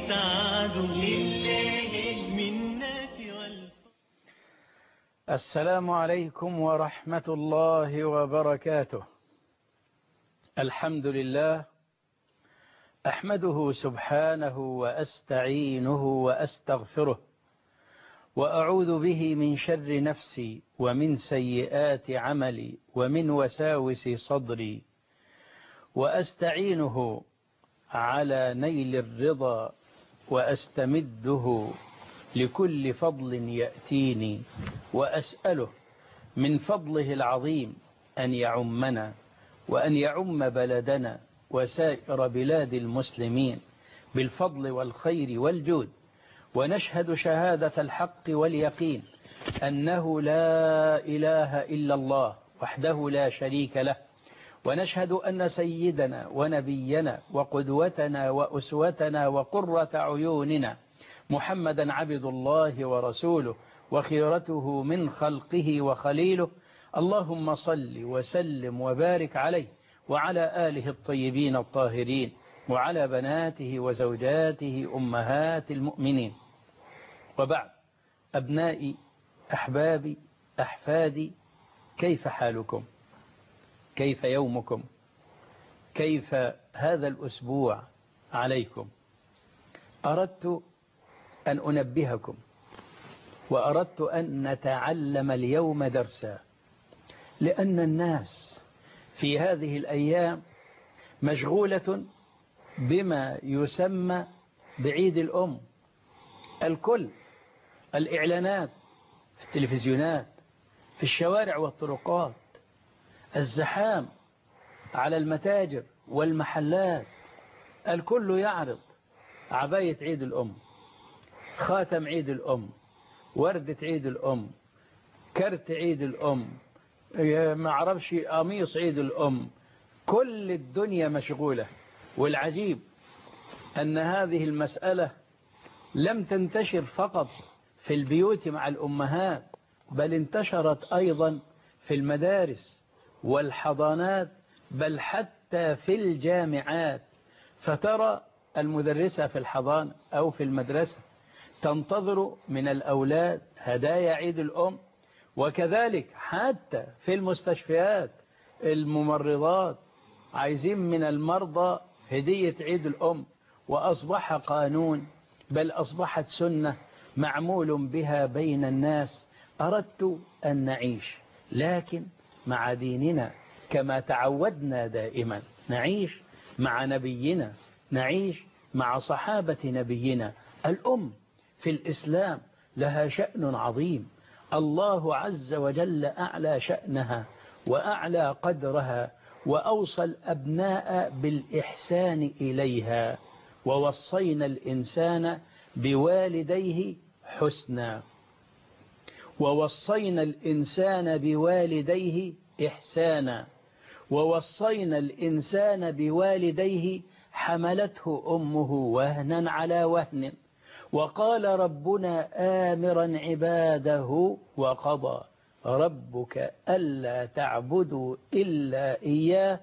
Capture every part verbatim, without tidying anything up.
سعد لله المنة والفضل. السلام عليكم ورحمة الله وبركاته. الحمد لله، أحمده سبحانه وأستعينه وأستغفره، وأعوذ به من شر نفسي ومن سيئات عملي ومن وساوس صدري، وأستعينه على نيل الرضا وأستمده لكل فضل يأتيني، وأسأله من فضله العظيم أن يعمنا وأن يعم بلدنا وسائر بلاد المسلمين بالفضل والخير والجود. ونشهد شهادة الحق واليقين أنه لا إله إلا الله وحده لا شريك له، ونشهد أن سيدنا ونبينا وقدوتنا وأسوتنا وقرة عيوننا محمدا عبد الله ورسوله وخيرته من خلقه وخليله. اللهم صل وسلم وبارك عليه وعلى آله الطيبين الطاهرين وعلى بناته وزوجاته أمهات المؤمنين. وبعد، أبنائي أحبابي أحفادي، كيف حالكم؟ كيف يومكم؟ كيف هذا الأسبوع عليكم؟ أردت أن أنبهكم، وأردت أن نتعلم اليوم درسا، لأن الناس في هذه الأيام مشغولة بما يسمى بعيد الأم. الكل، الإعلانات في التلفزيونات، في الشوارع والطرقات، الزحام على المتاجر والمحلات، الكل يعرض عباية عيد الأم، خاتم عيد الأم، وردة عيد الأم، كرت عيد الأم، ما عرفش قميص عيد الأم. كل الدنيا مشغولة. والعجيب أن هذه المسألة لم تنتشر فقط في البيوت مع الأمهات، بل انتشرت أيضا في المدارس والحضانات، بل حتى في الجامعات. فترى المدرسة في الحضانة أو في المدرسة تنتظر من الأولاد هدايا عيد الأم، وكذلك حتى في المستشفيات الممرضات عايزين من المرضى هدية عيد الأم. وأصبح قانون، بل أصبحت سنة معمول بها بين الناس. أردت أن نعيش لكن مع ديننا كما تعودنا دائما، نعيش مع نبينا، نعيش مع صحابة نبينا. الأم في الإسلام لها شأن عظيم، الله عز وجل أعلى شأنها وأعلى قدرها، وأوصى الأبناء بالإحسان إليها، ووصينا الإنسان بوالديه حسنا، ووصينا الإنسان بوالديه إحسانا، ووصينا الإنسان بوالديه حملته أمه وهنا على وهن، وقال ربنا آمرا عباده وقضى ربك ألا تعبدوا إلا إياه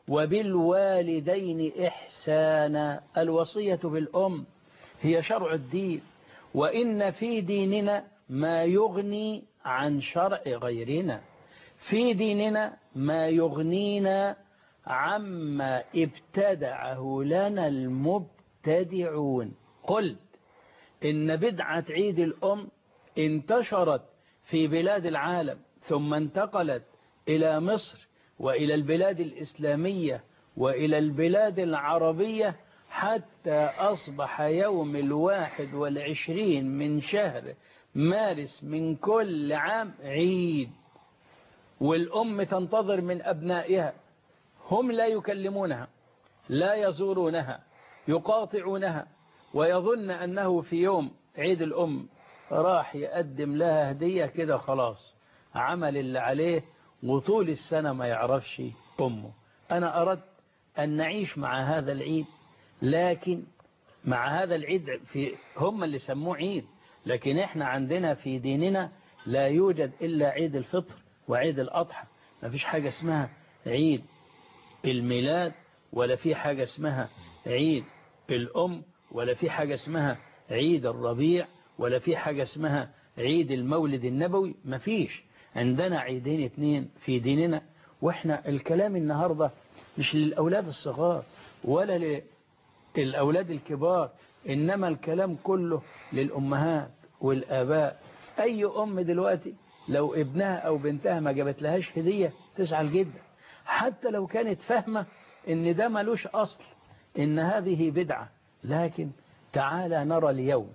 وبالوالدين إحسانا. الوصية بالأم هي شرع الدين، وإن في ديننا ما يغني عن شرع غيرنا، في ديننا ما يغنينا عما ابتدعه لنا المبتدعون. قلت إن بدعة عيد الأم انتشرت في بلاد العالم، ثم انتقلت إلى مصر وإلى البلاد الإسلامية وإلى البلاد العربية، حتى أصبح يوم الواحد والعشرين من شهر مارس من كل عام عيد. والأم تنتظر من أبنائها، هم لا يكلمونها، لا يزورونها، يقاطعونها، ويظن أنه في يوم عيد الأم راح يقدم لها هدية كده خلاص، عمل اللي عليه، وطول السنة ما يعرفش أمه. أنا أردت أن نعيش مع هذا العيد، لكن مع هذا العيد في هم اللي سموه عيد، لكن احنا عندنا في ديننا لا يوجد إلا عيد الفطر وعيد الأضحى. ما فيش حاجة اسمها عيد الميلاد، ولا في حاجة اسمها عيد الأم، ولا في حاجة اسمها عيد الربيع، ولا في حاجة اسمها عيد المولد النبوي. مفيش عندنا عيدين اتنين في ديننا. واحنا الكلام النهاردة مش للأولاد الصغار ولا للأولاد الكبار، إنما الكلام كله للأمهات والآباء. أي أم دلوقتي لو ابنها أو بنتها ما جابت لهاش هدية تزعل جدا، حتى لو كانت فاهمة إن ده ملوش أصل، إن هذه بدعة. لكن تعالى نرى اليوم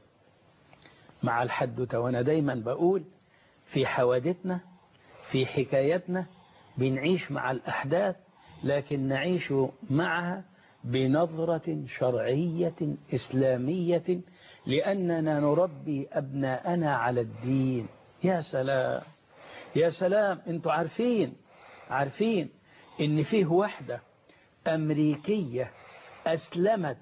مع الحدث. وأنا دايما بقول في حوادثنا في حكايتنا بنعيش مع الأحداث، لكن نعيش معها بنظرة شرعية إسلامية، لأننا نربي أبناءنا على الدين. يا سلام يا سلام. انتوا عارفين عارفين إن فيه واحدة أمريكية أسلمت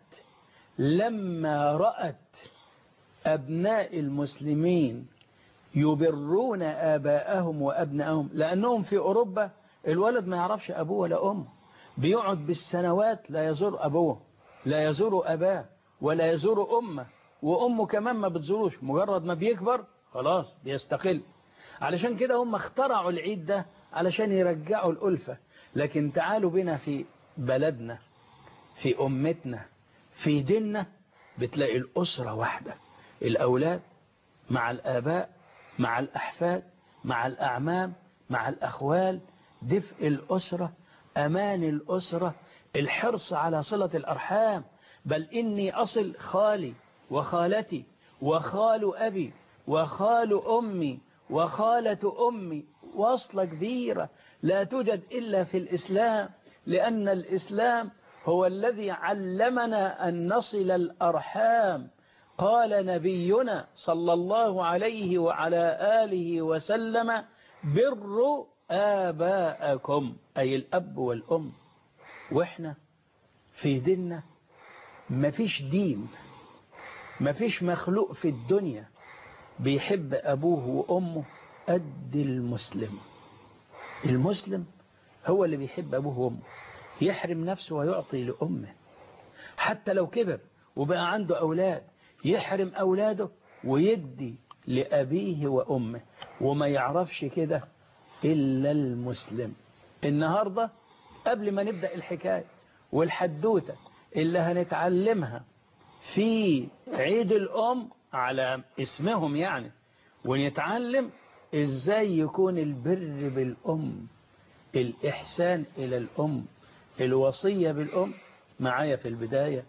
لما رأت أبناء المسلمين يبرون آباءهم وأبنائهم، لأنهم في أوروبا الولد ما يعرفش أبوه ولا أمه، بيقعد بالسنوات لا يزور أبوه لا يزور أباه ولا يزور أمه، وأمه كمان ما بتزوروش. مجرد ما بيكبر خلاص بيستقل. علشان كده هم اخترعوا العيد ده علشان يرجعوا الألفة. لكن تعالوا بنا في بلدنا في أمتنا في ديننا بتلاقي الأسرة واحدة، الأولاد مع الآباء مع الأحفاد مع الأعمام مع الأخوال، دفء الأسرة، أمان الأسرة، الحرص على صلة الأرحام. بل إني أصل خالي وخالتي وخال أبي وخال أمي وخالة أمي، وصلة كبيرة لا توجد إلا في الإسلام، لأن الإسلام هو الذي علمنا أن نصل الأرحام. قال نبينا صلى الله عليه وعلى آله وسلم: بروا آباءكم، أي الأب والأم. وإحنا في ديننا مفيش دين مفيش مخلوق في الدنيا بيحب أبوه وأمه قد المسلم. المسلم هو اللي بيحب أبوه وأمه، يحرم نفسه ويعطي لأمه. حتى لو كبر وبقى عنده أولاد يحرم أولاده ويدي لأبيه وأمه، وما يعرفش كده إلا المسلم. النهاردة قبل ما نبدأ الحكاية والحدوتة اللي هنتعلمها في عيد الأم على اسمهم يعني، ونتعلم إزاي يكون البر بالأم، الإحسان إلى الأم، الوصية بالأم. معايا في البداية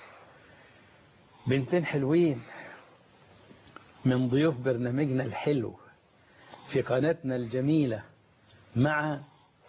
بنتين حلوين من ضيوف برنامجنا الحلو في قناتنا الجميلة، مع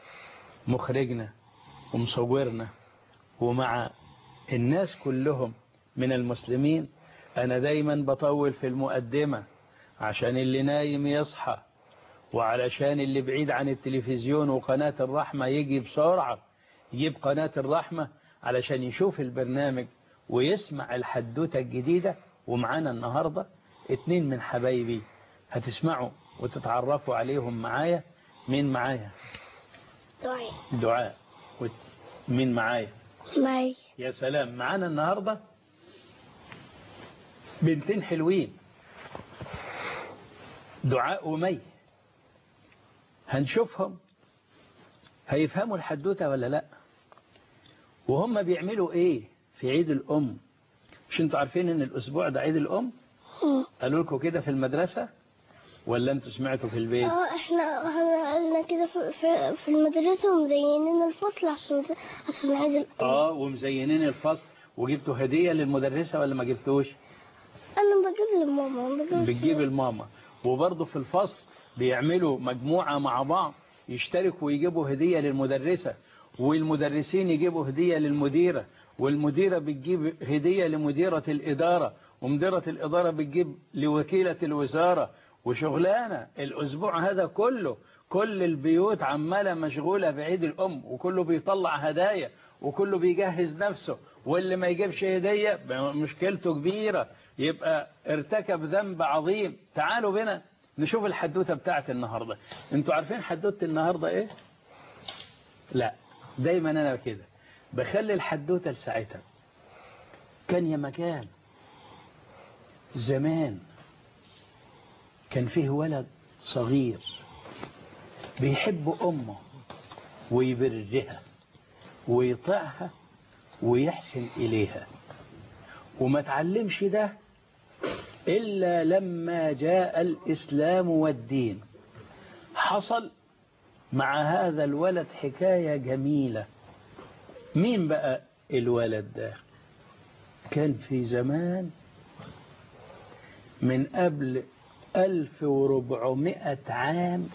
مخرجنا ومصورنا ومع الناس كلهم من المسلمين. أنا دايما بطول في المقدمة عشان اللي نايم يصحى، وعلشان اللي بعيد عن التلفزيون وقناة الرحمة يجي بسرعة يجيب قناة الرحمة علشان يشوف البرنامج ويسمع الحدوتة الجديدة. ومعانا النهاردة اتنين من حبايبي هتسمعوا وتتعرفوا عليهم معايا. مين معايا؟ دعاء. دعاء. مين معايا؟ ماي. يا سلام. معانا النهاردة بنتين حلوين، دعاء ومي. هنشوفهم هيفهموا الحدوتة ولا لا، وهم بيعملوا ايه في عيد الأم. مش انتوا عارفين ان الأسبوع ده عيد الأم؟ قالوا لكم كده في المدرسة ولا انتوا سمعتوا في البيت؟ اه احنا قلنا كده في, في, في المدرسة ومزينين الفصل عشان عشان عيد الأم. اه ومزينين الفصل. وجبتوا هدية للمدرسة ولا ما جبتوش؟ انا بجيب لماما. بتجيب الماما. وبرضه في الفصل بيعملوا مجموعة مع بعض يشتركوا ويجيبوا هدية للمدرسة، والمدرسين يجيبوا هدية للمديرة، والمديرة بتجيب هدية لمديرة الإدارة، ومديرة الإدارة بتجيب لوكيلة الوزارة. وشغلانة الأسبوع هذا كله كل البيوت عمالة مشغولة بعيد الأم، وكله بيطلع هدايا وكله بيجهز نفسه، واللي ما يجيبش هدية مشكلته كبيرة، يبقى ارتكب ذنب عظيم. تعالوا بنا نشوف الحدوتة بتاعت النهاردة. انتوا عارفين حدوتة النهاردة ايه؟ لا، دايما انا كده بخلي الحدوتة لساعتها. كان يا مكان زمان كان فيه ولد صغير بيحب أمه ويبرها ويطيعها ويحسن إليها، وما تعلمش ده إلا لما جاء الإسلام والدين. حصل مع هذا الولد حكاية جميلة. مين بقى الولد ده؟ كان في زمان من قبل ألف وربعمائة عام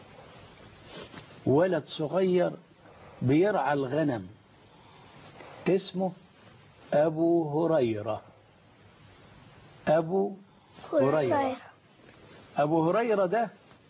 ولد صغير بيرعى الغنم اسمه أبو هريرة. أبو هريرة أبو هريرة ده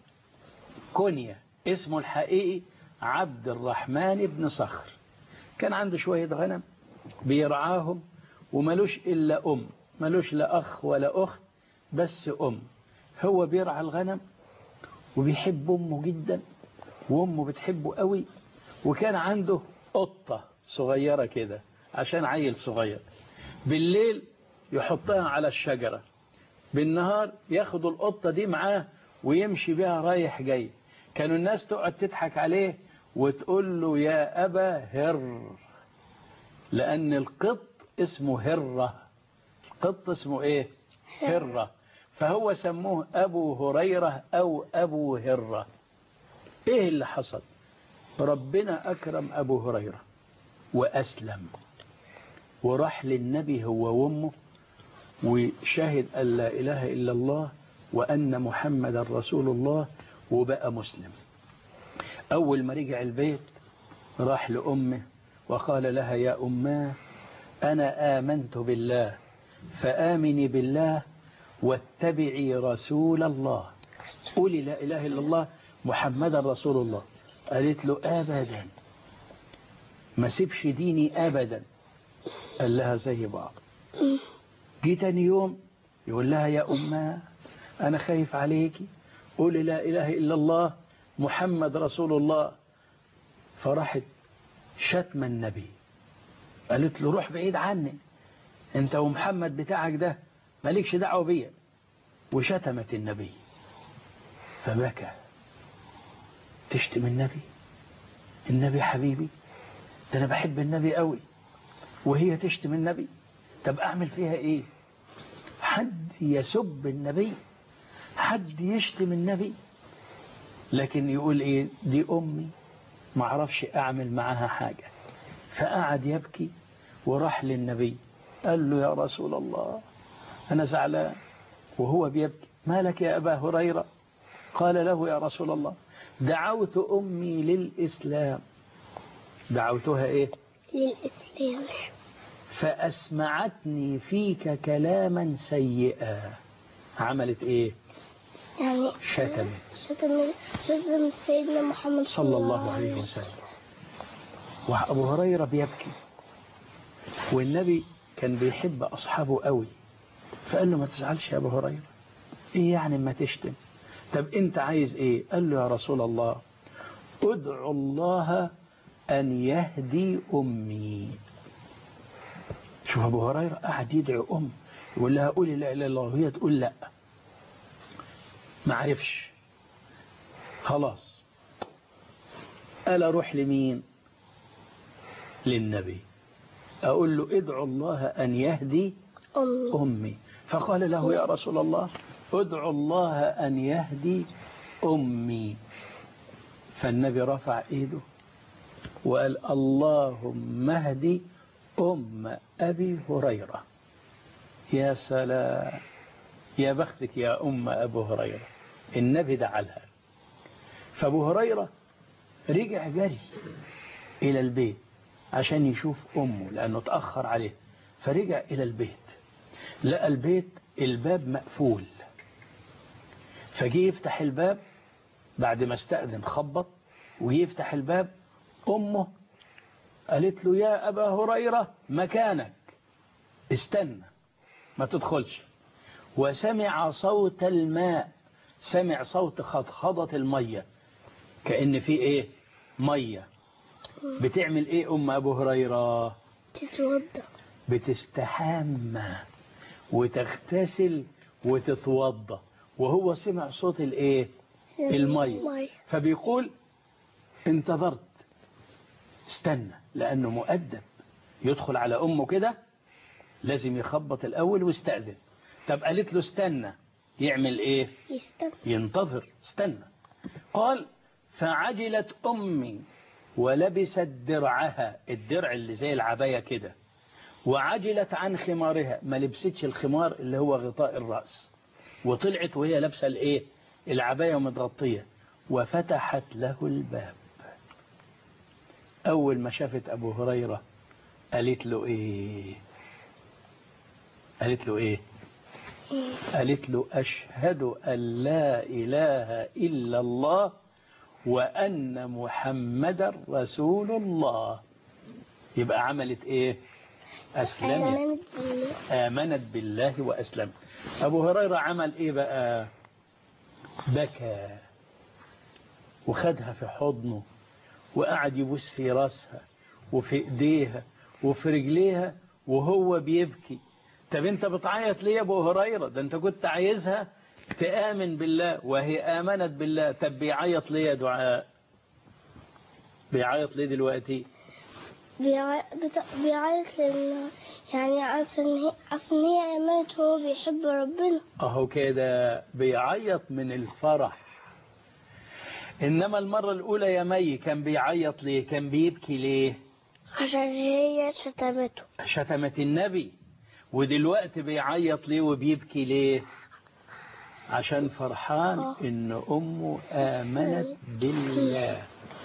كنية، اسمه الحقيقي عبد الرحمن بن صخر. كان عنده شوية غنم بيرعاهم وملوش إلا أم، ملوش لا أخ ولا أخت، بس أم. هو بيرعى الغنم وبيحب أمه جدا وأمه بتحبه قوي، وكان عنده قطة صغيرة كده عشان عيل صغير. بالليل يحطها على الشجرة، بالنهار ياخد القطة دي معاه ويمشي بها رايح جاي. كانوا الناس تقعد تضحك عليه وتقول له يا أبا هر، لأن القط اسمه هرة. القط اسمه إيه؟ هرة. فهو سموه أبو هريرة أو أبو هرة. إيه اللي حصل؟ ربنا أكرم أبو هريرة وأسلم وراح للنبي هو وأمه وشهد أن لا إله إلا الله وأن محمد رسول الله وبقى مسلم. أول ما رجع البيت راح لأمه وقال لها يا أماه أنا آمنت بالله فآمني بالله واتبعي رسول الله، قولي لا إله إلا الله محمد رسول الله. قالت له أبدا ما سيبش ديني أبدا. قال لها زي بعض. جي تاني يوم يقول لها يا أماه أنا خايف عليكي، قولي لا إله إلا الله محمد رسول الله. فراحت شتم النبي، قالت له روح بعيد عني انت ومحمد بتاعك ده مالكش دعوه بيا، وشتمت النبي. فبكى. تشتم النبي؟ النبي حبيبي، ده انا بحب النبي قوي، وهي تشتم النبي؟ طب اعمل فيها ايه؟ حد يسب النبي، حد يشتم النبي، لكن يقول ايه دي امي ما اعرفش اعمل معاها حاجة. فقعد يبكي وراح للنبي قال له يا رسول الله انا زعلان. وهو بيبكي مالك يا ابا هريرة؟ قال له يا رسول الله دعوت امي للاسلام. دعوتها ايه؟ للإسلام. فاسمعتني فيك كلاما سيئا. عملت ايه؟ يعني شتمت شتم شتم سيدنا محمد صلى الله عليه وسلم. وأبو هريرة بيبكي، والنبي كان بيحب أصحابه قوي، فقال له ما تزعلش يا أبو هريرة، إيه يعني ما تشتم؟ طب أنت عايز إيه؟ قال له يا رسول الله ادعو الله أن يهدي أمي. شوف أبو هريرة قاعد يدعو أم، يقول لها قولي لا إله إلا الله، وهي تقول لا. ما عرفش، خلاص قال أروح لمين؟ للنبي أقول له ادعو الله أن يهدي أمي. أمي. فقال له يا رسول الله ادعو الله أن يهدي أمي. فالنبي رفع إيده وقال اللهم اهدي أم أبي هريرة. يا سلام، يا بختك يا أم أبو هريرة. النبي دعا لها. فأبو هريرة رجع جري إلى البيت عشان يشوف أمه لأنه تأخر عليه. فرجع إلى البيت لقى البيت الباب مقفول، فجي يفتح الباب بعد ما استأذن، خبط ويفتح الباب. أمه قالت له يا أبا هريرة مكانك، استنى ما تدخلش. وسمع صوت الماء، سمع صوت خضخضة المية، كأن في إيه؟ مية. بتعمل إيه أم أبو هريرة؟ تتوضأ. بتستحمى وتغتسل وتتوضى، وهو سمع صوت الايه المي، فبيقول انتظرت، استنى، لأنه مؤدب، يدخل على أمه كده لازم يخبط الأول ويستأذن. طب قالت له استنى، يعمل ايه؟ يستنى. ينتظر، استنى. قال فعجلت أمي ولبست درعها، الدرع اللي زي العباية كده، وعجلت عن خمارها، ما لبستش الخمار اللي هو غطاء الرأس، وطلعت وهي لابسه الايه العباية ومتغطية، وفتحت له الباب. أول ما شافت أبو هريرة قالت له إيه؟ قالت له إيه؟ قالت له أشهد أن لا إله إلا الله وأن محمد رسول الله. يبقى عملت إيه؟ أسلمت، آمنت بالله وأسلمت. أبو هريرة عمل إيه بقى؟ بكى وخدها في حضنه وقعد يبوس في راسها وفي ايديها وفي رجليها وهو بيبكي. طب انت بتعيط ليه يا ابو هريرة؟ ده انت كنت عايزها تآمن بالله وهي آمنت بالله. طب بيعيط ليه يا دعاء؟ بيعيط ليه دلوقتي؟ بيعيط لأنه يعني عشان هي عشان هي آمنت وهو بيحب ربنا. اهو كده بيعيط من الفرح. إنما المرة الأولى يا مي كان بيعيط ليه؟ كان بيبكي ليه؟ عشان هي شتمته، شتمت النبي. ودلوقتي بيعيط ليه وبيبكي ليه؟ عشان فرحان أوه. إن أمه آمنت بالله.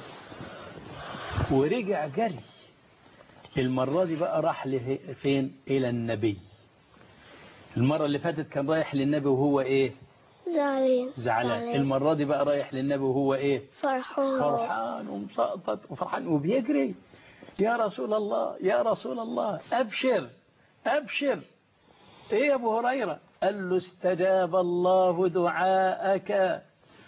ورجع جري. المرة دي بقى راح فين؟ إلى النبي. المرة اللي فاتت كان رايح للنبي وهو إيه؟ زعلان. زعلان. المرة دي بقى رايح للنبي وهو إيه؟ فرحان. فرحان ومسقطط وفرحان وبيجري. يا رسول الله يا رسول الله أبشر أبشر. إيه يا أبو هريرة؟ قال له استجاب الله دعاءك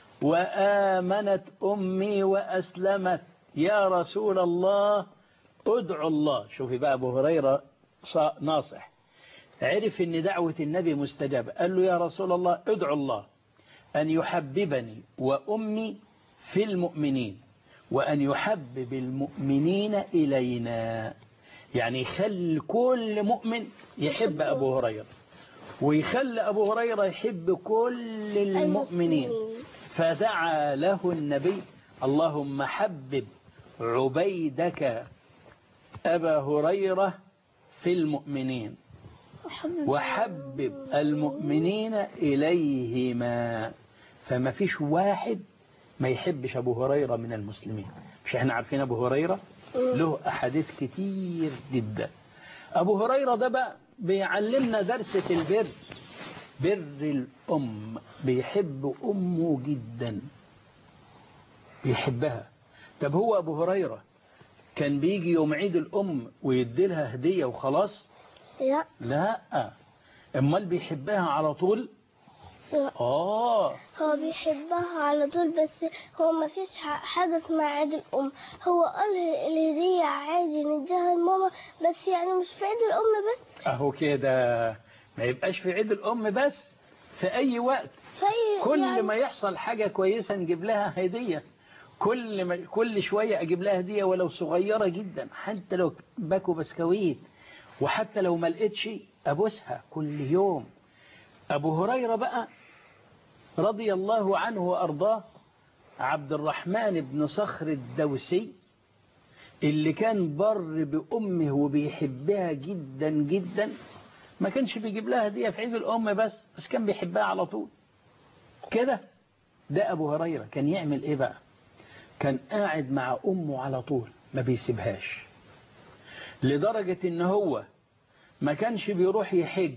وآمنت أمي وأسلمت يا رسول الله ادعو الله. شوفي بقى أبو هريرة ناصح، عرف ان دعوة النبي مستجابة. قال له يا رسول الله ادعو الله أن يحببني وأمي في المؤمنين وأن يحبب المؤمنين إلينا. يعني يخلي كل مؤمن يحب أبو هريرة، ويخلي أبو هريرة يحب كل المؤمنين. فدعا له النبي اللهم حبب عبيدك أبا هريرة في المؤمنين وحبب المؤمنين إليهما. فما فيش واحد ما يحبش أبو هريرة من المسلمين. مش احنا عارفين أبو هريرة له أحاديث كتير جدا. أبو هريرة ده بقى بيعلمنا درس في البر، بر الأم. بيحب أمه جدا، بيحبها. طب هو أبو هريرة كان بيجي يوم عيد الأم ويدي لها هدية وخلاص؟ لا لا. امال بيحبها على طول؟ لا. اه هو بيحبها على طول، بس هو ما فيش حاجة اسمها عيد الأم. هو قال الهدية عادي نديها لماما، بس يعني مش في عيد الأم بس. اهو كده، ما يبقاش في عيد الأم بس، في أي وقت. في كل يعني ما يحصل حاجة كويسة نجيب لها هدية. كل ما كل شوية أجيب لها هدية ولو صغيرة جدا، حتى لو باكو بسكويت، وحتى لو ما لقيتش أبوسها كل يوم. أبو هريرة بقى رضي الله عنه وأرضاه، عبد الرحمن بن صخر الدوسي، اللي كان بر بأمه وبيحبها جدا جدا، ما كانش بيجيب لها هدية في عيد الأم بس، بس كان بيحبها على طول كده. ده أبو هريرة كان يعمل إيه بقى؟ كان قاعد مع أمه على طول، ما بيسيبهاش، لدرجة إن هو ما كانش بيروح يحج،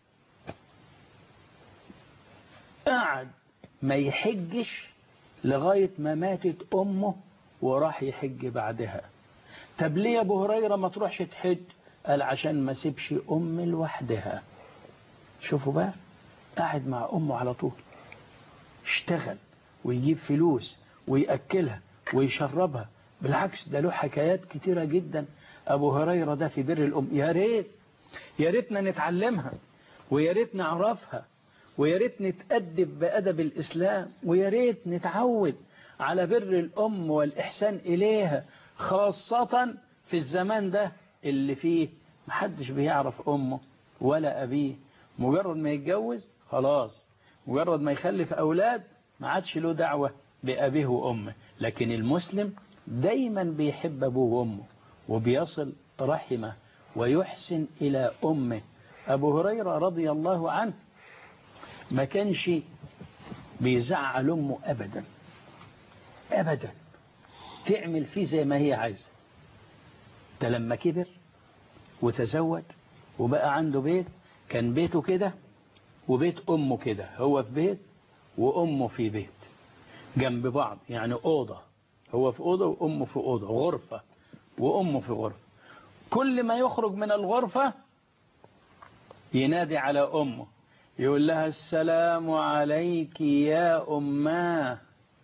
قعد ما يحجش لغاية ما ماتت أمه وراح يحج بعدها. طب ليه يا أبو هريرة ما تروحش تحج؟ قال عشان ما سيبش أم لوحدها. شوفوا بقى، قاعد مع أمه على طول، اشتغل ويجيب فلوس ويأكلها ويشربها. بالعكس ده له حكايات كتيرة جدا أبو هريرة ده في بر الأم. يا ريت يا ريتنا نتعلمها ويا ريت نعرفها ويا ريت نتأدب بأدب الإسلام، ويا ريت نتعود على بر الأم والإحسان إليها، خاصة في الزمان ده اللي فيه محدش بيعرف أمه ولا أبيه. مجرد ما يتجوز خلاص، مجرد ما يخلف أولاد ما عادش له دعوة بأبيه وأمه. لكن المسلم دايما بيحب أبوه وأمه وبيصل رحمه ويحسن إلى أمه. أبو هريرة رضي الله عنه ما كانش بيزعل أمه أبدا أبدا، تعمل فيه زي ما هي عايزة. ده لما كبر وتزوج وبقى عنده بيت، كان بيته كده وبيت أمه كده، هو في بيت وأمه في بيت جنب بعض، يعني أوضة، هو في أوضة وأمه في أوضة، غرفة وأمه في غرفة. كل ما يخرج من الغرفة ينادي على أمه، يقول لها السلام عليك يا أماه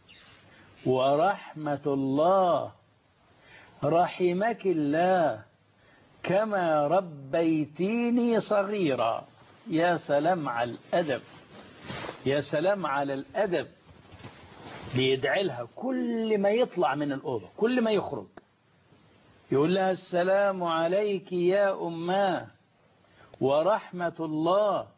ورحمة الله، رحمك الله كما ربيتيني صغيرا. يا سلام على الأدب، يا سلام على الأدب. بيدعي لها كل ما يطلع من الأوضة، كل ما يخرج يقول لها السلام عليك يا أماه ورحمة الله،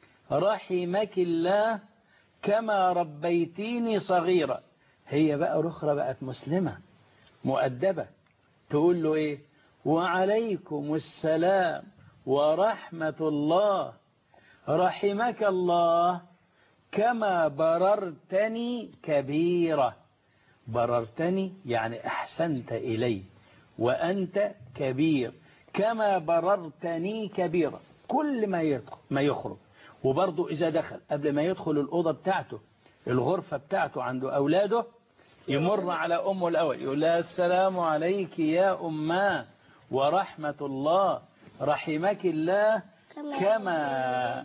رحمك الله كما ربيتيني صغيرة. هي بقى رخرة بقت مسلمة مؤدبة، تقول له إيه؟ وعليكم السلام ورحمة الله، رحمك الله كما بررتني كبيرة. بررتني يعني أحسنت إلي وأنت كبير، كما بررتني كبيرة. كل ما يدخل ما يخرج، وبرضه إذا دخل قبل ما يدخل الأوضة بتاعته، الغرفة بتاعته عنده أولاده، يمر على أمه الأول يقول لها السلام عليك يا أماه ورحمة الله، رحمك الله كما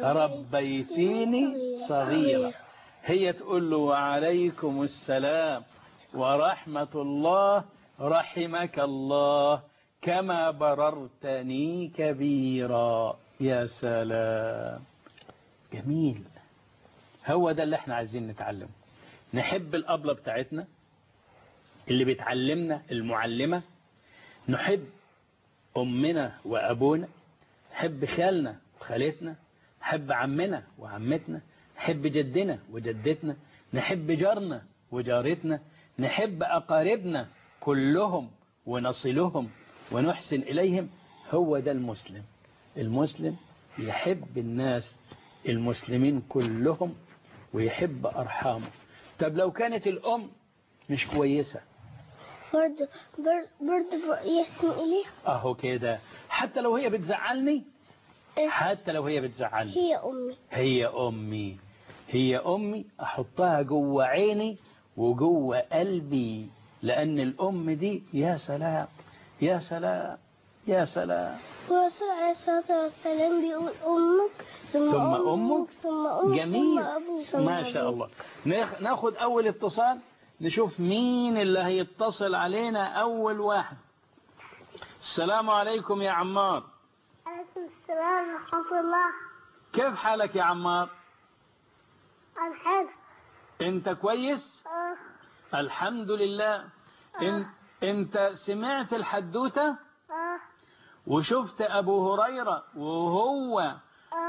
ربيتيني صغيرة. هي تقول له وعليكم السلام ورحمة الله، رحمك الله كما بررتني كبيرا. يا سلام، جميل. هو ده اللي احنا عايزين نتعلمه. نحب الأبلة بتاعتنا اللي بتعلمنا، المعلمة. نحب أمنا وأبونا، نحب خالنا وخالتنا، نحب عمنا وعمتنا، نحب جدنا وجدتنا، نحب جارنا وجارتنا، نحب أقاربنا كلهم ونصلهم ونحسن إليهم. هو ده المسلم. المسلم يحب الناس المسلمين كلهم ويحب أرحامه. طب لو كانت الأم مش كويسة برضه برضه يحسن إليه. أهو كده، حتى لو هي بتزعلني، حتى لو هي بتزعلني، هي أمي هي أمي هي أمي أحطها جوه عيني وجوه قلبي، لأن الأم دي يا سلام يا سلام يا سلام. الرسول عليه الصلاة والسلام بيقول أمك ثم, ثم أمك, أمك ثم أمك جميل. ثم أبوك ثم ما شاء الله. ناخد أول اتصال، نشوف مين اللي هيتصل علينا. أول واحد. السلام عليكم يا عمار. عليكم السلام ورحمة الله. كيف حالك يا عمار؟ الحمد. انت كويس؟ أه. الحمد لله. أه. إن انت سمعت الحدوتة؟ أه. وشفت أبو هريرة وهو أه.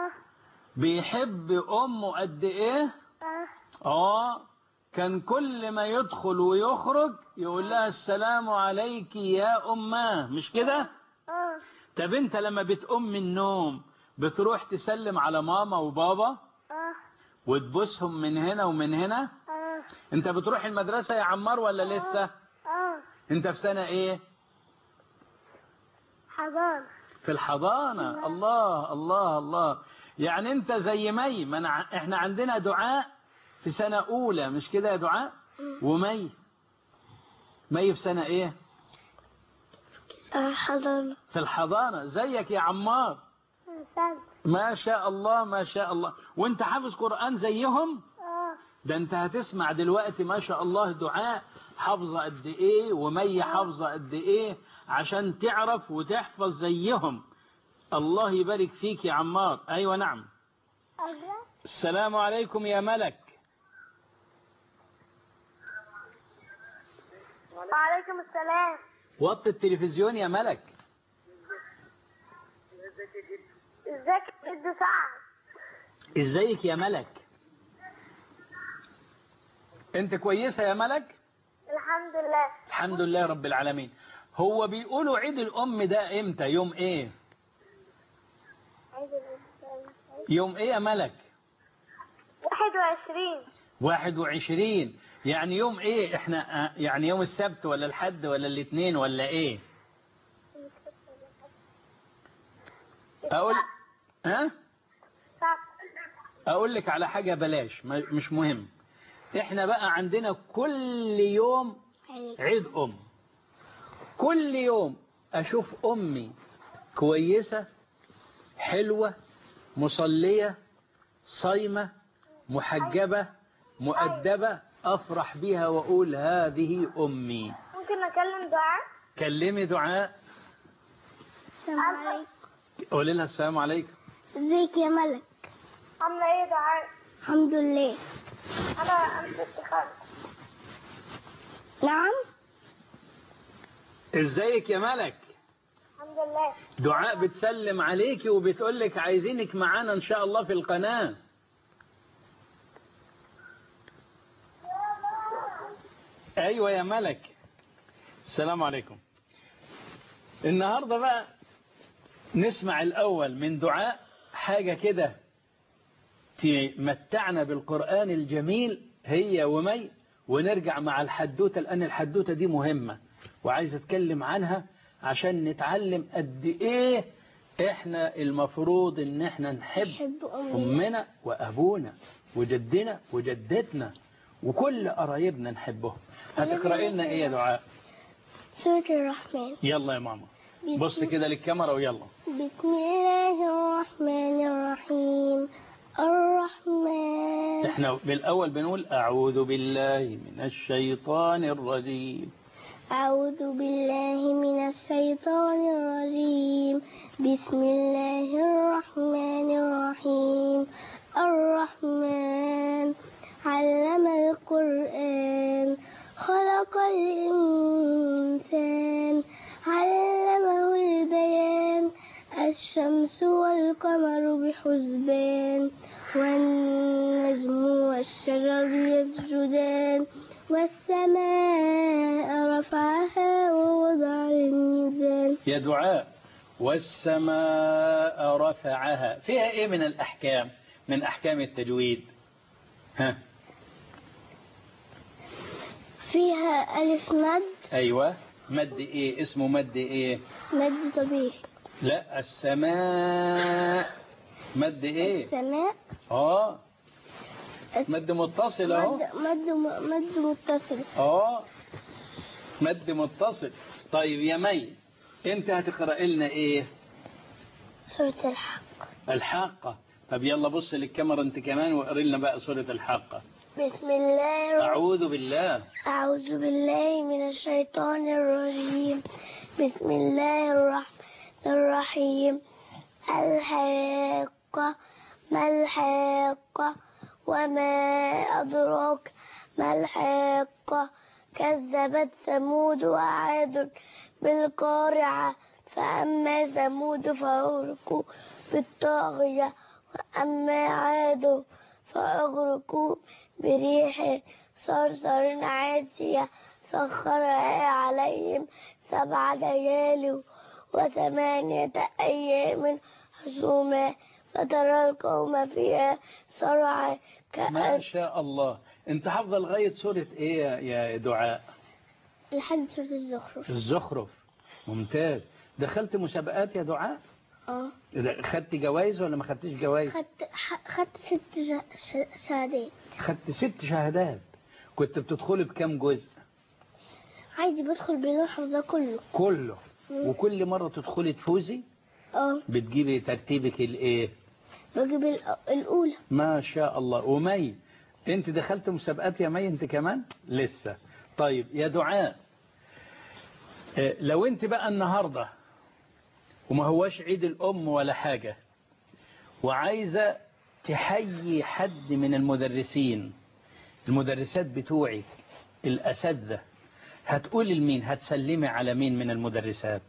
بيحب أمه قد إيه؟ أه. آه كان كل ما يدخل ويخرج يقول لها السلام عليك يا أماه، مش كده؟ أه. طب أنت لما بتقوم من النوم بتروح تسلم على ماما وبابا أه. وتبوسهم من هنا ومن هنا؟ أه. أنت بتروح المدرسة يا عمار ولا لسه؟ أه. أنت في سنة إيه؟ حضانة. في الحضانة. الله الله الله. يعني أنت زي مي، من ع... إحنا عندنا دعاء في سنة أولى، مش كده يا دعاء؟ ومي مي في سنة إيه؟ حضانة. في الحضانة. زيك يا عمار. ما شاء الله ما شاء الله. وانت حافظ قرآن زيهم؟ ده انت هتسمع دلوقتي ما شاء الله دعاء حافظة قد ايه ومي حافظة قد ايه عشان تعرف وتحفظ زيهم. الله يبارك فيك يا عمار. ايوه نعم. السلام عليكم يا ملك. وعليكم السلام. وطي التلفزيون يا ملك. ازيك يا جد سعد؟ ازيك يا ملك؟ انت كويسة يا ملك؟ الحمد لله. الحمد لله رب العالمين. هو بيقولوا عيد الأم ده امتى؟ يوم ايه؟ يوم ايه يا ملك؟ واحد وعشرين. واحد وعشرين يعني يوم ايه؟ احنا يعني يوم السبت ولا الحد ولا الاثنين ولا ايه؟ اقول ها؟ اقول لك على حاجة بلاش، مش مهم. احنا بقى عندنا كل يوم عيد ام. كل يوم اشوف امي كويسة حلوة مصلية صايمة محجبة مؤدبة افرح بيها واقول هذه امي. ممكن اكلم دعاء؟ كلمي دعاء. السلام عليكم. قولي لها السلام عليكم. ازيك يا ملك؟ عامله ايه يا دعاء؟ الحمد لله. انا انا ست خالد. نعم. ازيك يا ملك؟ الحمد لله. دعاء بتسلم عليكي وبتقول لك عايزينك معانا ان شاء الله في القناة. ايوه يا ملك. السلام عليكم. النهاردة بقى نسمع الاول من دعاء حاجة كده تمتعنا بالقرآن الجميل هي ومي، ونرجع مع الحدوتة لأن الحدوتة دي مهمة وعايز أتكلم عنها عشان نتعلم قد إيه إحنا المفروض إن إحنا نحب أمنا وأبونا وجدنا وجدتنا وكل قرايبنا نحبهم. هتقرأي لنا إيه يا دعاء؟ سورة الرحمن. يلا يا ماما بص كده للكاميرا ويلا. بسم الله الرحمن الرحيم. الرحمن. احنا بالأول بنقول أعوذ بالله من الشيطان الرجيم. أعوذ بالله من الشيطان الرجيم. بسم الله الرحمن الرحيم. الرحمن علم القرآن خلق الإنسان علمه البيان. الشمس والقمر بحسبان والنجم والشجر يسجدان والسماء رفعها ووضع الميزان. يا دعاء والسماء رفعها فيها ايه من الأحكام من أحكام التجويد؟ ها فيها ألف مد. أيوة مد ايه اسمه مد ايه؟ مد طبيعي. لا السماء مد ايه؟ السماء اه مد متصل اهو. مد مد مد متصل. اه مد متصل. طيب يا مي انت هتقرأ لنا ايه؟ سورة الحق. الحاقة. طب يلا بص للكاميرا انت كمان وقري لنا بقى سورة الحاقة. بسم الله الرحمن. أعوذ بالله. أعوذ بالله من الشيطان الرجيم. بسم الله الرحمن الرحيم. الحاقة ما الحاقة وما أدراك ما الحاقة. كذبت ثمود وعاد بالقارعة. فأما ثمود فأغرقوا بالطاغية وأما عاد فأغرقوا بريح صرصر عاتية سخرها عليهم سبع ليال وثمانية أيام حسوما فترى القوم فيها صرعى ما شاء الله. انت حافظه لغاية سورة ايه يا دعاء؟ لحد سورة الزخرف. الزخرف ممتاز. دخلت مسابقات يا دعاء؟ اه. خدت جوائز ولا ما خدتش جوائز؟ خدت خدت ست شهادات. خدت ست شهادات. كنت بتدخلي بكام جزء؟ عادي بدخل بالمحفظ ده كله. كله. مم. وكل مرة تدخلي تفوزي؟ اه. بتجيبي ترتيبك الايه؟ بجيب الاولى. ما شاء الله. ومي انت دخلت مسابقات يا مي انت كمان؟ لسه. طيب يا دعاء لو انت بقى النهاردة وما هواش عيد الأم ولا حاجة وعايزة تحيي حد من المدرسين، المدرسات بتوعك الأساتذة، هتقولي لمين؟ هتسلمي على مين من المدرسات؟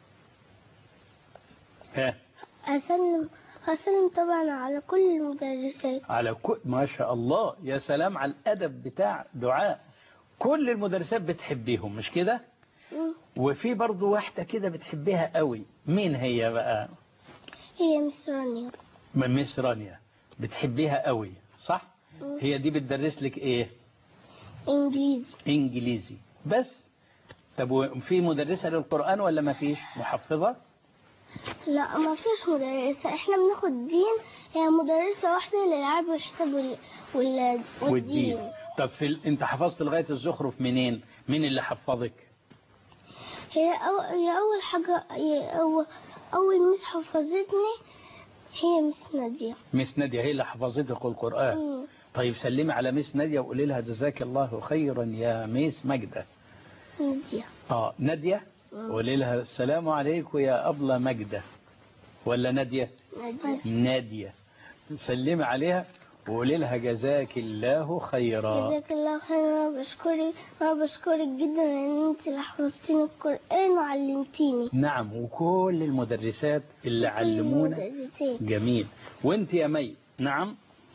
ها؟ هسلم هسلم طبعا على كل المدرسات. على كل، ما شاء الله، يا سلام على الأدب بتاع دعاء. كل المدرسات بتحبيهم مش كده؟ مم. وفي برضو واحدة كده بتحبيها قوي، مين هي بقى؟ هي مس رانيا. من مس رانيا بتحبيها قوي صح؟ مم. هي دي بتدرس لك ايه؟ انجليزي. انجليزي بس. طب وفي مدرسة للقرآن ولا ما فيش محفظة؟ لا ما فيش مدرسة، احنا بناخد دين، هي مدرسة واحدة للعربي والحساب وال... وال... والدين. طب في ال... انت حفظت لغاية الزخرف منين؟ مين اللي حفظك؟ هي, أو... هي أول حاجة هي أول أول مس حفظتني هي مس نادية. مس نادية هي اللي حفظتك القرآن. مم. طيب سلمي على مس نادية وقولي لها جزاك الله خيرا يا مس مجدة. نادية. اه نادية، قولي لها السلام عليكم يا أبلة مجدة، ولا نادية؟ نادية. نادية. سلمي عليها وقولي لها جزاك الله خيرا. جزاك الله خيرا. بشكرك أنا بشكرك جدا ان انت اللي حفظتيني القرآن وعلمتيني. نعم، وكل المدرسات اللي علمونا. المدرسات. جميل. وانت يا مي؟ نعم.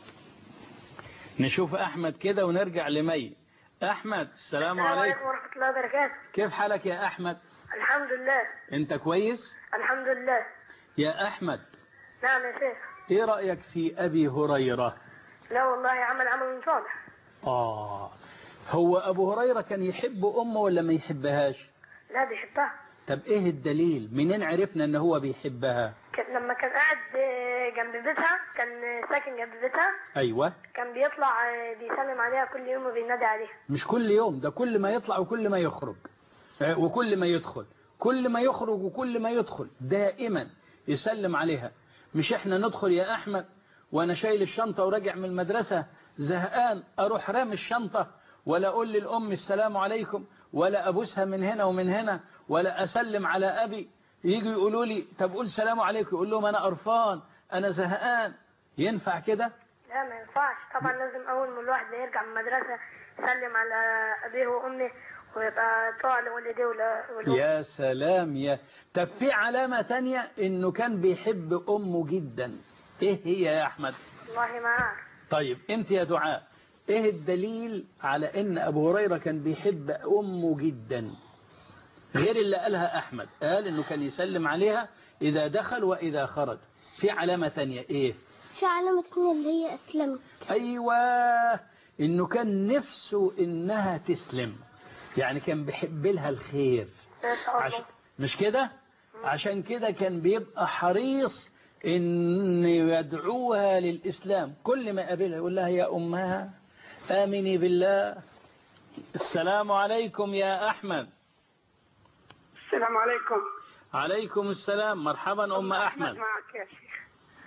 نشوف أحمد كده ونرجع لمي. أحمد السلام عليكم ورحمة الله وبركاته. كيف حالك يا أحمد؟ الحمد لله. أنت كويس؟ الحمد لله. يا أحمد، نعم يا شيخ. إيه رأيك في أبي هريرة؟ لا والله عمل عمل صالح. آه هو أبو هريرة كان يحب أمه ولا ما يحبهاش؟ لا بيحبها. طب إيه الدليل؟ منين عرفنا أنه هو بيحبها؟ كان لما كان قاعد جنب بيتها، كان ساكن جنب بيتها. أيوة. كان بيطلع بيسلم عليها كل يوم وبينادي عليها. مش كل يوم، ده كل ما يطلع وكل ما يخرج وكل ما يدخل، كل ما يخرج وكل ما يدخل دائما يسلم عليها. مش احنا ندخل يا أحمد وأنا شايل الشنطة وراجع من المدرسة زهقان، أروح رامي الشنطة ولا أقول للأم السلام عليكم ولا أبوسها من هنا ومن هنا ولا أسلم على أبي، يجي يقولوا لي طب قول سلام عليكم، يقول لهم أنا قرفان أنا زهقان. ينفع كده؟ لا ما ينفعش طبعا، لازم أول ما الواحد يرجع من المدرسة يسلم على أبيه وأمه ويبقى طاعة لوالديه ولا. يا سلام. يا طب في علامة تانية إنه كان بيحب أمه جدا، إيه هي يا أحمد؟ والله ما أعرف. طيب أنت يا دعاء، إيه الدليل على إن أبو هريرة كان بيحب أمه جدا غير اللي قالها أحمد؟ قال إنه كان يسلم عليها إذا دخل وإذا خرج. في علامة تانية إيه؟ في علامة تانية اللي هي أسلمت. أيوة، إنه كان نفسه إنها تسلم، يعني كان بيحب لها الخير. عش... مش كده؟ عشان كده كان بيبقى حريص إن يدعوها للإسلام. كل ما قابلها يقول لها يا أمها آمني بالله. السلام عليكم يا أحمد. السلام عليكم. عليكم السلام. مرحبا أم أحمد. معك يا شيخ.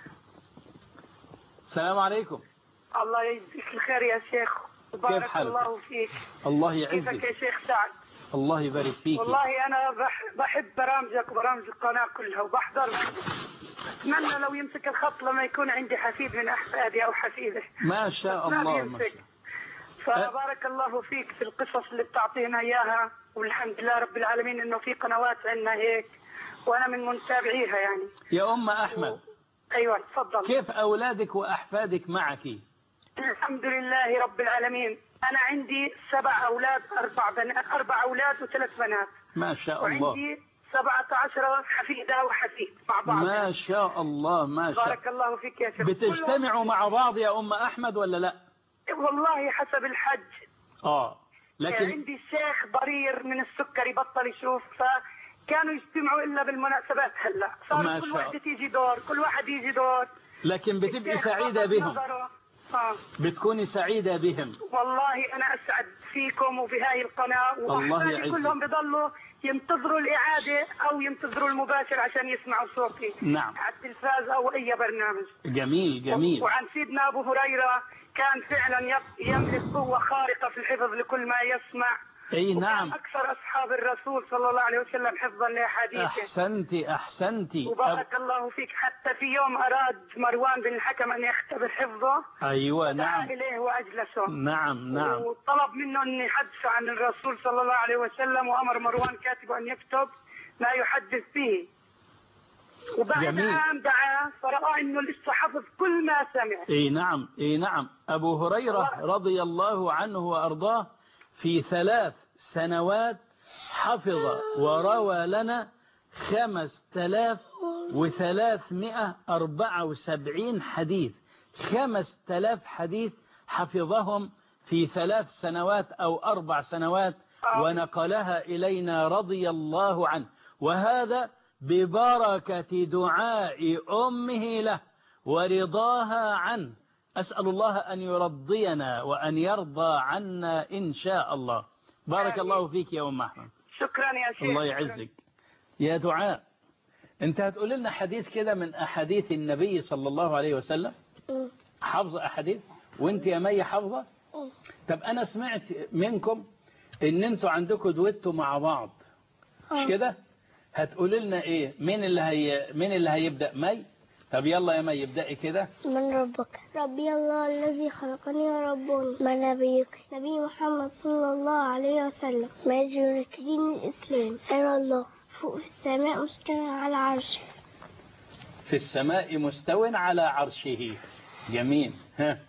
السلام عليكم. الله يجزيك الخير يا شيخ. بارك كيف حالك؟ الله فيك. الله يعزك. كيفك يا شيخ سعد؟ الله يبارك فيك. والله أنا بح- بحب برامجك وبرامج القناة كلها وبحضر. أتمنى لو يمسك الخط لما يكون عندي حفيد من أحفادي أو حفيدة. ما شاء ما الله. ما بيمسك. شاء. فبارك الله فيك في القصص اللي بتعطينا إياها، والحمد لله رب العالمين إنه في قنوات عندنا هيك وأنا من متابعيها يعني. يا أم أحمد. و... أيوة تفضل. كيف أولادك وأحفادك معك؟ الحمد لله رب العالمين. أنا عندي سبع أولاد، أربع بنات، أربع أولاد وثلاث بنات. ما شاء الله. وعندي سبعة عشر حفيدة وحفيد مع بعض. ما شاء الله. ما شاء. بارك الله فيك يا شيخ. بتجتمعوا مع بعض يا أم أحمد ولا لا؟ والله حسب الحج. آه لكن عندي الشيخ ضرير من السكري بطل يشوف، فكانوا يجتمعوا إلا بالمناسبات. هلا صار كل واحدة تيجي دور، كل واحد يجي دور. لكن بتبقي سعيدة بهم. آه. بتكوني سعيدة بهم. والله أنا أسعد فيكم وبهاي القناة، وأحبابي كلهم بيضلوا ينتظروا الإعادة أو ينتظروا المباشر عشان يسمعوا صوتي. نعم. على التلفاز أو أي برنامج. جميل جميل. وعن سيدنا أبو هريرة كان فعلا يملك قوة خارقة في الحفظ لكل ما يسمع، أي نعم. أكثر أصحاب الرسول صلى الله عليه وسلم حفظا لأحاديثه. أحسنتي أحسنتي. وبارك أب... الله فيك. حتى في يوم أراد مروان بن الحكم أن يختبر حفظه. أيوة نعم. إليه وأجلسه. نعم نعم. وطلب منه أن يحدث عن الرسول صلى الله عليه وسلم، وأمر مروان كاتبه أن يكتب ما يحدث به. وبعد عام دعا فرأى أنه لسه حفظ كل ما سمع. اي نعم اي نعم. أبو هريرة رضي الله عنه وأرضاه في ثلاث سنوات حفظ وروى لنا خمس تلاف وثلاثمائة أربعة وسبعين حديث. خمس تلاف حديث حفظهم في ثلاث سنوات أو أربع سنوات ونقلها إلينا رضي الله عنه، وهذا ببركة دعاء أمه له ورضاها عنه. أسأل الله أن يرضينا وأن يرضى عنا إن شاء الله. بارك الله فيك يا أم أحمد. شكرا يا شيخ. الله يعزك. يا دعاء، أنت هتقول لنا حديث كده من أحاديث النبي صلى الله عليه وسلم؟ حفظ أحاديث وأنت يا مي حفظة؟ طب أنا سمعت منكم إن أنتوا عندكم دويتوا مع بعض، مش كده؟ هتقول لنا إيه؟ مين اللي هي مين اللي هيبدأ؟ مي؟ طب يلا يا مي ابدأي كده. من ربك؟ ربي الله الذي خلقني وربوني. من نبيك؟ نبي محمد صلى الله عليه وسلم. ما يجرك دين الإسلام؟ أين الله؟ فوق في السماء مستوى على عرشه. في السماء مستوى على عرشه. جميل. ها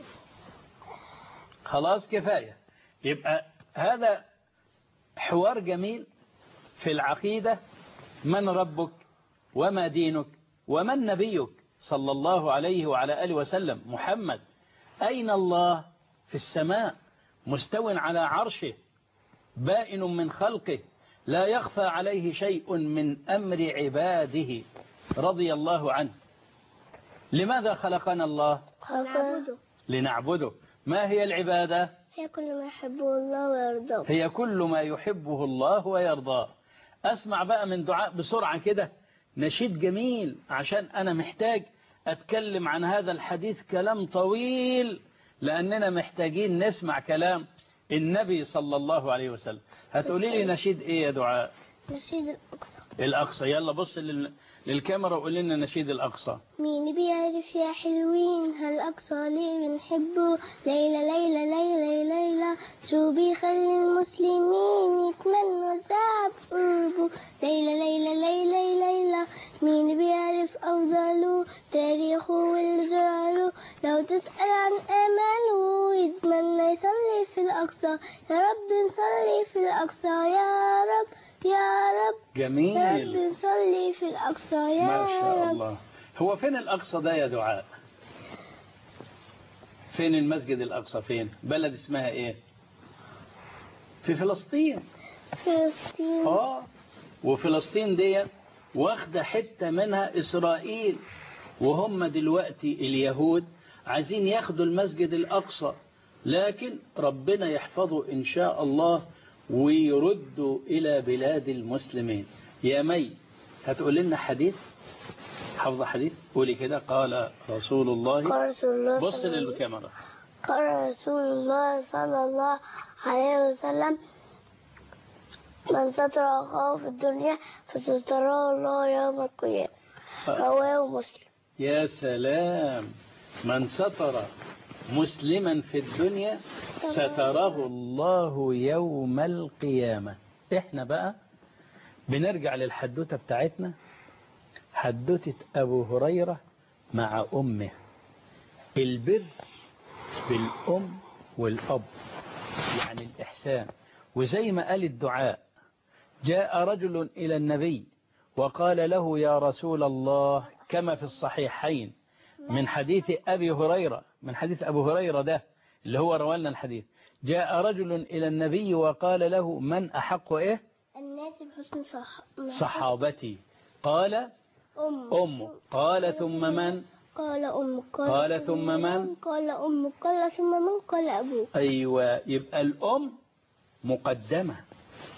خلاص كفاية. يبقى هذا حوار جميل في العقيدة. من ربك وما دينك ومن نبيك صلى الله عليه وعلى آله وسلم محمد. أين الله؟ في السماء مستو على عرشه بائن من خلقه لا يخفى عليه شيء من أمر عباده رضي الله عنه. لماذا خلقنا الله؟ لنعبده. لنعبده. ما هي العبادة؟ هي كل ما يحبه الله ويرضاه. هي كل ما يحبه الله ويرضاه. أسمع بقى من دعاء بسرعة كده نشيد جميل، عشان أنا محتاج أتكلم عن هذا الحديث كلام طويل، لأننا محتاجين نسمع كلام النبي صلى الله عليه وسلم. هتقولي لي نشيد إيه يا دعاء؟ نشيد الأقصى. الأقصى. يلا بص لل... للكاميرا وقول لنا نشيد الأقصى. مين بيعرف يا حلوين هالأقصى ليه بنحبه؟ ليلة ليلة ليلة ليلة شو بيخلي المسلمين يتمنوا ساعة بقربه؟ ليلة ليلة ليلة ليلة مين بيعرف أفضله؟ تاريخه والجراله لو تسأل عن آماله يتمنى يصلي في الأقصى. يا رب نصلي في الأقصى يا رب يا رب. جميل. يا رب نصلي في الأقصى يا ما شاء رب. الله. هو فين الأقصى ده يا دعاء؟ فين المسجد الأقصى؟ فين؟ بلد اسمها إيه؟ في فلسطين. فلسطين. آه وفلسطين دي واخدة حتة منها إسرائيل، وهم دلوقتي اليهود عايزين ياخدوا المسجد الأقصى، لكن ربنا يحفظه إن شاء الله ويردوا إلى بلاد المسلمين. يا مي هتقول لنا حديث؟ حفظ حديث؟ قولي كده. قال رسول الله. قال رسول الله. بص للكاميرا. قال رسول الله صلى الله عليه وسلم من ستر أخاه في الدنيا فستره الله يوم القيامة. رواه مسلم. يا سلام. من ستر مسلما في الدنيا ستره الله يوم القيامة. احنا بقى بنرجع للحدوتة بتاعتنا، حدوتة أبو هريرة مع أمه. البر بالأم والأب يعني الإحسان. وزي ما قال الدعاء جاء رجل إلى النبي وقال له يا رسول الله كما في الصحيحين من حديث أبي هريرة، من حديث أبو هريرة ده اللي هو روالنا الحديث. جاء رجل إلى النبي وقال له من أحق إيه؟ الناس بحسن صح... صحابتي. قال أم. أم. قال ثم من؟ قال أم. قال, قال ثم من؟ قال أم. قال ثم من؟ قال أبوه. أيوة. يبقى الأم مقدمة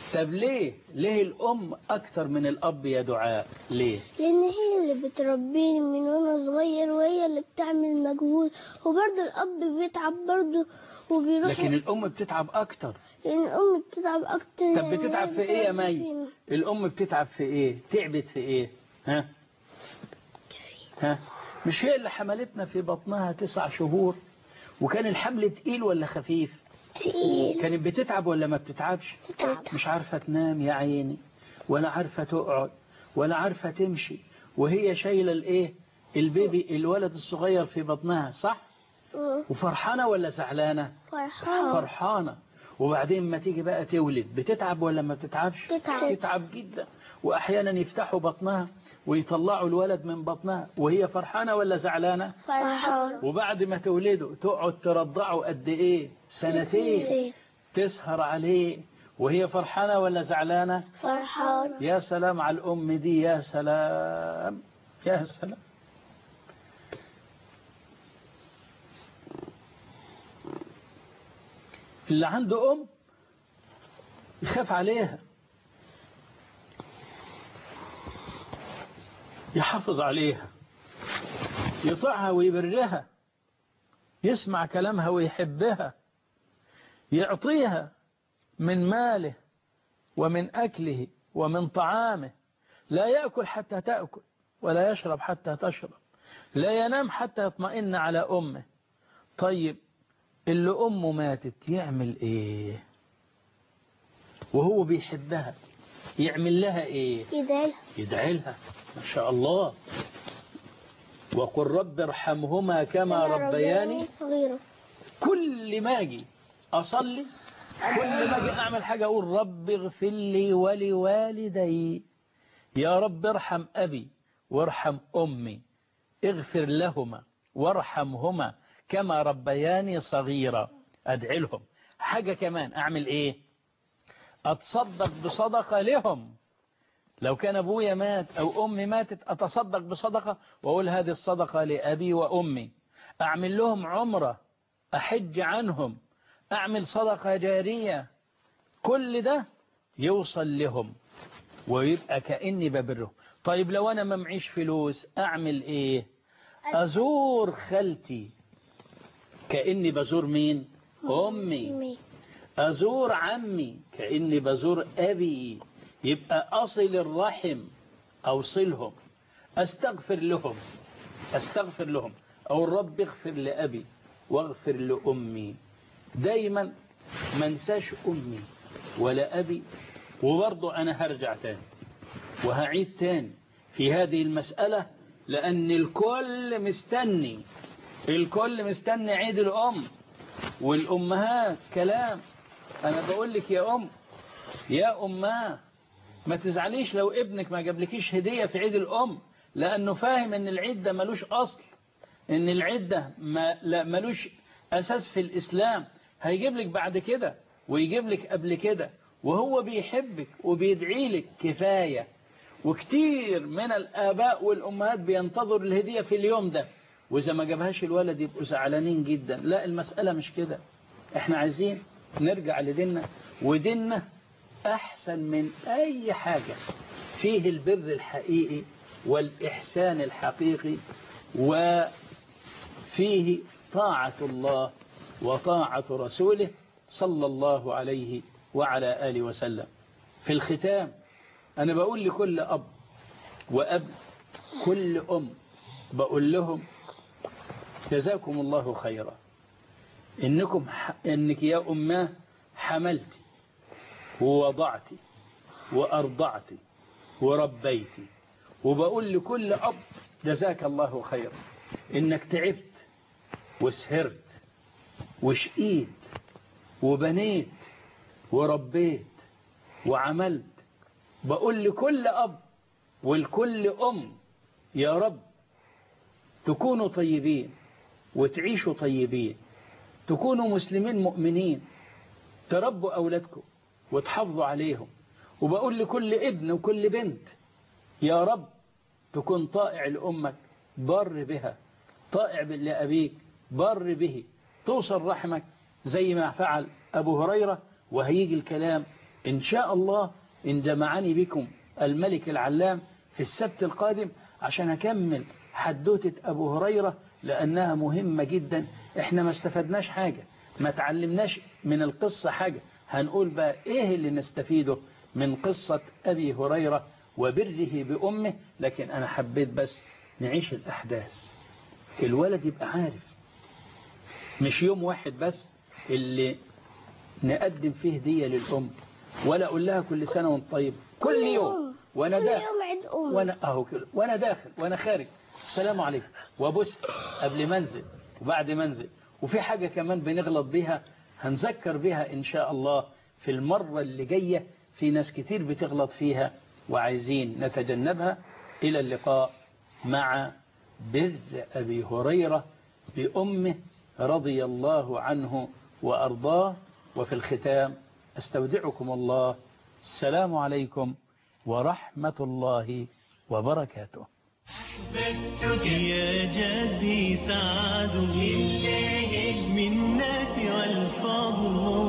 طب ليه ليه الأم أكتر من الأب يا دعاء؟ ليه؟ لأن هي اللي بتربيني من وأنا صغير، وهي اللي بتعمل مجهود، وبرضه الأب بيتعب برضه وبيروح. لكن الأم بتتعب أكتر. لأن الأم بتتعب أكتر. طب بتتعب في إيه يا مي؟ الأم بتتعب في إيه؟ تعبت في إيه؟ ها؟ ها؟ مش هي اللي حملتنا في بطنها تسع شهور وكان الحمل تقيل ولا خفيف؟ تقيل. كانت بتتعب ولا ما بتتعبش؟ بتتعب. مش عارفة تنام يا عيني، ولا عارفة تقعد، ولا عارفة تمشي، وهي شايلة الايه البيبي الولد الصغير في بطنها، صح؟ وفرحانة ولا زعلانة؟ فرحانة. فرحانة. وبعدين ما تيجي بقى تولد بتتعب ولا ما بتتعبش؟ تتعب. تتعب جدا. وأحيانا يفتحوا بطنها ويطلعوا الولد من بطنها وهي فرحانة ولا زعلانة؟ فرحانة. وبعد ما تولده تقعد ترضعه قد ايه؟ سنتين. تسهر عليه وهي فرحانة ولا زعلانة؟ فرحانة. يا سلام على الأم دي، يا سلام يا سلام. اللي عنده أم يخاف عليها، يحافظ عليها، يطيعها ويبرها، يسمع كلامها ويحبها، يعطيها من ماله ومن أكله ومن طعامه. لا يأكل حتى تأكل ولا يشرب حتى تشرب، لا ينام حتى يطمئن على أمه. طيب اللي أمه ماتت يعمل إيه وهو بيحبها؟ يعمل لها إيه؟ يدعي لها. يدعي لها. ما شاء الله. وقل رب ارحمهما كما ربياني صغيرة. كل ما أجي أصلي، كل ما أجي أعمل حاجة أقول رب اغفر لي ولوالدي. يا رب ارحم أبي وارحم أمي، اغفر لهما وارحمهما كما ربياني صغيرة. أدعي لهم. حاجة كمان أعمل إيه؟ أتصدق بصدقة لهم. لو كان أبويا مات أو أمي ماتت أتصدق بصدقة وأقول هذه الصدقة لأبي وأمي. أعمل لهم عمرة، أحج عنهم، أعمل صدقة جارية. كل ده يوصل لهم ويبقى كأني ببرهم. طيب لو أنا ما معيش فلوس أعمل إيه؟ أزور خالتي كأني بزور مين؟ أمي. أزور عمي كأني بزور أبي. يبقى أصل الرحم، أوصلهم، أستغفر لهم أستغفر لهم أو الرب اغفر لأبي واغفر لأمي. دايما ما انساش أمي ولا أبي. وبرضو أنا هرجع تاني وهعيد تاني في هذه المسألة، لأن الكل مستني الكل مستني عيد الأم والأمهات. كلام أنا بقول لك يا أم، يا أماه، ما تزعليش لو ابنك ما جابلكيش هدية في عيد الأم، لأنه فاهم أن العيد ده ملوش أصل، أن العيد ده ما لا ملوش أساس في الإسلام. هيجيب لك بعد كده ويجيب لك قبل كده، وهو بيحبك وبيدعي لك كفاية. وكتير من الآباء والأمهات بينتظر الهدية في اليوم ده، وإذا ما جابهاش الولد يبقوا زعلانين جدا. لا، المسألة مش كده. احنا عايزين نرجع لديننا، وديننا أحسن من أي حاجة، فيه البر الحقيقي والإحسان الحقيقي، وفيه طاعة الله وطاعة رسوله صلى الله عليه وعلى آله وسلم. في الختام أنا بقول لكل أب وأب، كل أم، بقول لهم جزاكم الله خيرا، إنكم إنك يا أماه حملتي ووضعتي وأرضعتي وربيتي. وبقول لكل أب جزاك الله خيرا، إنك تعبت وسهرت وشقيت وبنيت وربيت وعملت. بقول لكل أب ولكل أم يا رب تكونوا طيبين وتعيشوا طيبين، تكونوا مسلمين مؤمنين، تربوا أولادكم وتحافظوا عليهم. وبقول لكل ابن وكل بنت يا رب تكون طائع لأمك بر بها، طائع لأبيك بر به، توصل رحمك زي ما فعل أبو هريرة. وهيجي الكلام إن شاء الله إن جمعني بكم الملك العلام في السبت القادم عشان أكمل حدوتة أبو هريرة، لأنها مهمة جدا. إحنا ما استفدناش حاجة، ما تعلمناش من القصة حاجة. هنقول بقى إيه اللي نستفيده من قصة أبي هريرة وبره بأمه. لكن أنا حبيت بس نعيش الأحداث، الولد يبقى عارف، مش يوم واحد بس اللي نقدم فيه هدية للأم، ولا أقول لها كل سنة وانت طيب كل يوم وأنا داخل وأنا أهو كده وأنا داخل وأنا خارج السلام عليكم وبس قبل منزل وبعد منزل. وفي حاجة كمان بنغلط بيها هنذكر بها إن شاء الله في المرة اللي جاية، في ناس كتير بتغلط فيها وعايزين نتجنبها. إلى اللقاء مع بر أبي هريرة بأمه رضي الله عنه وأرضاه. وفي الختام أستودعكم الله، السلام عليكم ورحمة الله وبركاته. أحببتك يا جدي سعد منتي والفضل